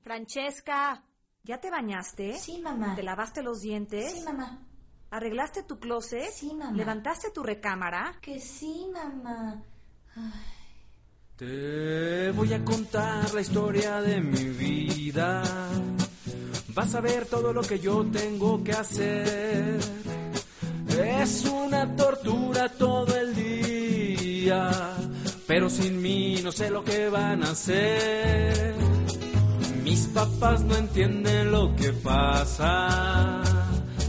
Francesca, ¿ya te bañaste? Sí, mamá. ¿Te lavaste los dientes? Sí, mamá. ¿Arreglaste tu closet? Sí, mamá. ¿Levantaste tu recámara? Que sí, mamá. Ay. Te voy a contar la historia de mi vida. Vas a ver todo lo que yo tengo que hacer. Es una tortura todo el día, pero sin mí no sé lo que van a hacer. Mis papás no entienden lo que pasa.